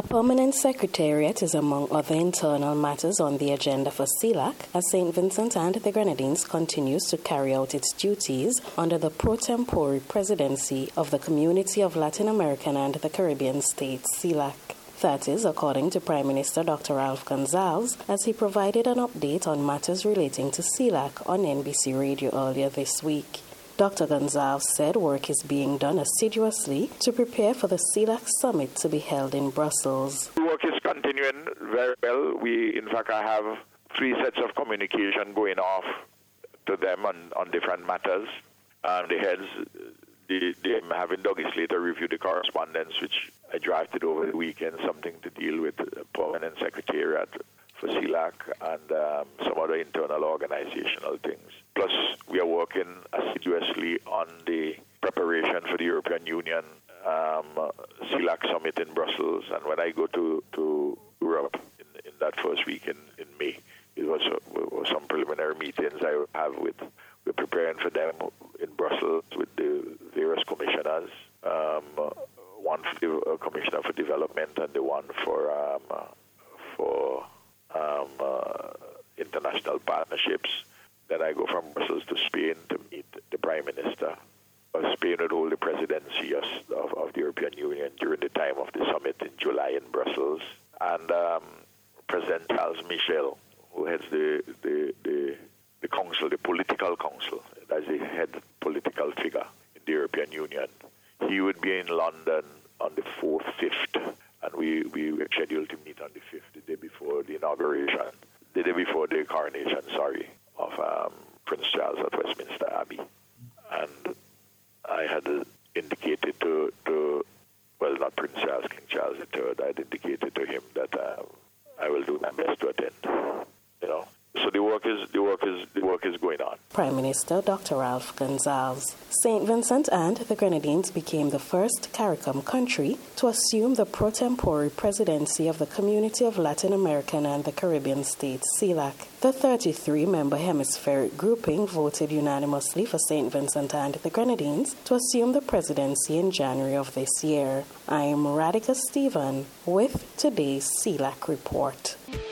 permanent secretariat is among other internal matters on the agenda for CELAC as St. Vincent and the Grenadines continues to carry out its duties under the pro tempore presidency of the Community of Latin American and the Caribbean States, CELAC. That is, according to Prime Minister Dr. Ralph Gonsalves, as he provided an update on matters relating to CELAC on NBC Radio earlier this week. Dr. Gonsalves said work is being done assiduously to prepare for the CELAC summit to be held in Brussels. The work is continuing very well. I have 3 sets of communication going off to them on different matters. The heads, I'm having Douglas Slater review the correspondence, which I drafted over the weekend, something to deal with the permanent secretariat for CELAC and some other internal organizational things. Plus, we are working assiduously on the preparation for the European Union CELAC summit in Brussels. And when I go to Europe in that first week in May, it was some preliminary meetings I have with, we're preparing for them in Brussels with the various commissioners, one for the Commissioner for Development and the one for international partnerships. Then I go from Brussels to Spain to meet the Prime Minister. Spain would hold the presidency of the European Union during the time of the summit in July in Brussels. And President Charles Michel, who heads the council, the political council, as the head political figure in the European Union, he would be in London on the 4th, 5th, and we were scheduled to meet on the 5th, the day before the inauguration, the day before the coronation, of Prince Charles at Westminster Abbey. And I had indicated not Prince Charles, King Charles III, I had indicated to him that I will do my best to attend, So the work is going on. Prime Minister Dr. Ralph Gonsalves. St. Vincent and the Grenadines became the first CARICOM country to assume the pro tempore presidency of the Community of Latin American and the Caribbean States, CELAC. The 33-member hemispheric grouping voted unanimously for St. Vincent and the Grenadines to assume the presidency in January of this year. I'm Radhika Stephen with today's CELAC report.